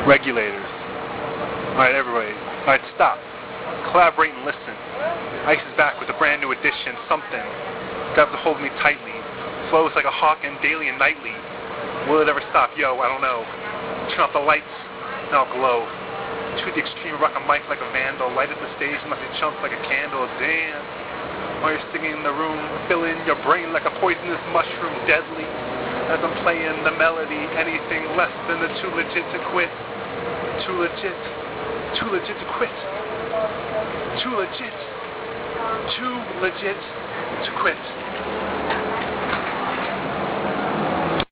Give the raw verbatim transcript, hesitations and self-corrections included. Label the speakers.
Speaker 1: Regulators. Alright, everybody. Alright, stop. Collaborate and listen. Ice is back with a brand new edition. Something grabs a hold of me tightly. Flows like a hawk and daily and nightly. Will it ever stop? Yo, I don't know. Turn off the lights, and I'll glow. To the extreme, rock a mic like a vandal. Light up the stage and let me chunk like a candle. Damn. While you're singing in the room, fill in your brain like a poisonous mushroom, deadly. As I'm playing the melody, anything less than the too legit to quit. Too legit. Too legit to quit. Too legit. Too legit to quit.